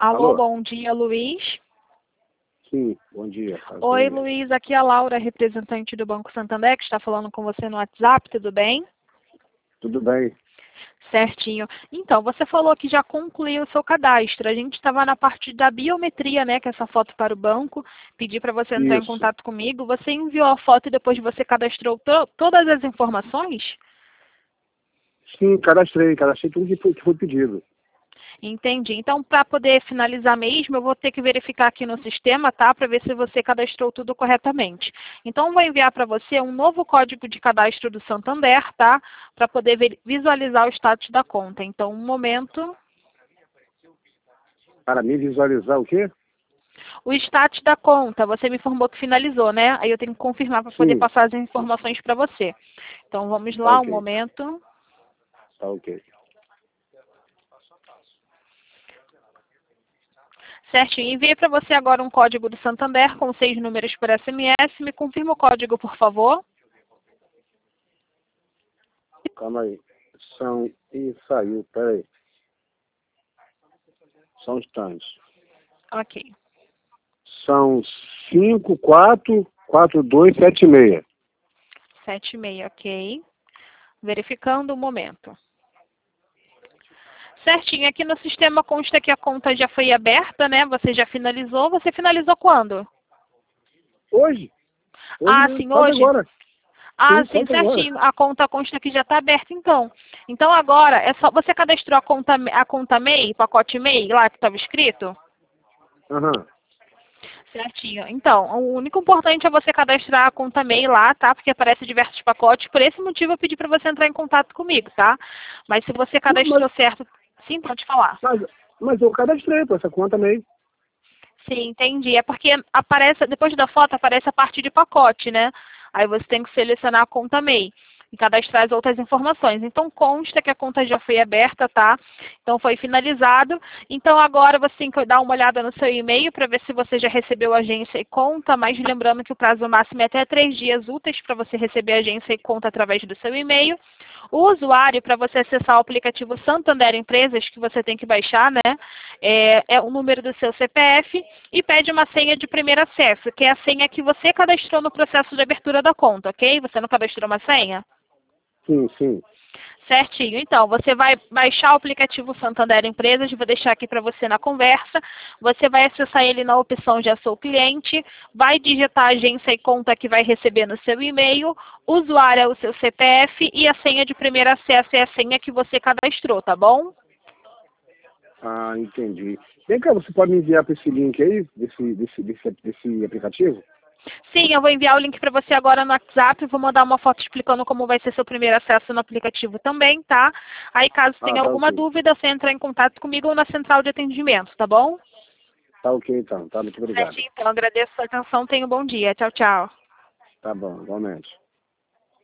Alô, Alô? bom dia, Luiz. Sim, bom dia. Oi, Luiz, aqui é a Laura, representante do Banco Santander, que está falando com você no WhatsApp, tudo bem? Tudo bem? Certinho. Então, você falou que já concluiu o seu cadastro. A gente estava na parte da biometria, né, que é essa foto para o banco. Pedi para você entrar em Isso. contato comigo. Você enviou a foto e depois você cadastrou todas as informações? Sim, cadastrei tudo que foi pedido. Entendi. Então, para poder finalizar mesmo, eu vou ter que verificar aqui no sistema, tá? Para ver se você cadastrou tudo corretamente. Então, eu vou enviar para você um novo código de cadastro do Santander, tá? Para poder visualizar o status da conta. Então, um momento. Para mim visualizar o quê? O status da conta, você me informou que finalizou, né? Aí eu tenho que confirmar para poder Sim, passar as informações para você. Então, vamos tá lá, um ok. momento. Tá ok. Certinho. Enviei para você agora um código do Santander com 6 números por SMS. Me confirma o código, por favor. Calma aí. Ih, saiu, peraí. São instantes. Ok. São 544276. 7,6, ok. Verificando o momento. Certinho, aqui no sistema consta que a conta já foi aberta, né? Você já finalizou. Você finalizou quando? Hoje? Hoje Ah, mesmo, sim, quase hoje. agora. Ah, Sim, sim, quase agora. certinho. A conta consta que já está aberta, então. Então agora é só você cadastrou a conta MEI, pacote MEI, lá que estava escrito? Aham. Certinho. Então, o único importante é você cadastrar a conta MEI lá, tá? Porque aparece diversos pacotes. Por esse motivo eu pedi para você entrar em contato comigo, tá? Mas se você Mas, mas, cadastrou certo, sim, pode falar. mas, mas eu cadastrei por essa conta também. Sim, entendi. É porque aparece, depois da foto aparece a parte de pacote, né? Aí você tem que selecionar a conta MEI e cadastrar as outras informações. Então consta que a conta já foi aberta, tá? Então foi finalizado. Então agora você tem que dar uma olhada no seu e-mail para ver se você já recebeu a agência e conta, mas lembrando que o prazo máximo é até 3 dias úteis para você receber a agência e conta através do seu e-mail. O usuário, para você acessar o aplicativo Santander Empresas, que você tem que baixar, né? É o número do seu CPF e pede uma senha de primeiro acesso, que é a senha que você cadastrou no processo de abertura da conta, ok? Você não cadastrou uma senha? Sim, sim. Certinho. Então, você vai baixar o aplicativo Santander Empresas, vou deixar aqui para você na conversa. Você vai acessar ele na opção Já Sou Cliente, vai digitar a agência e conta que vai receber no seu e-mail, usuário é o seu CPF e a senha de primeiro acesso é a senha que você cadastrou, tá bom? Ah, entendi. Vem cá, você pode me enviar para esse link aí, desse aplicativo? Sim, eu vou enviar o link para você agora no WhatsApp, vou mandar uma foto explicando como vai ser seu primeiro acesso no aplicativo também, tá? Aí, caso Ah, tenha tá alguma ok. dúvida, você entra em contato comigo ou na central de atendimento, tá bom? Tá ok então, tá? Muito obrigado. Certinho, então, agradeço a sua atenção, tenha um bom dia. Tchau, tchau. Tá bom, igualmente.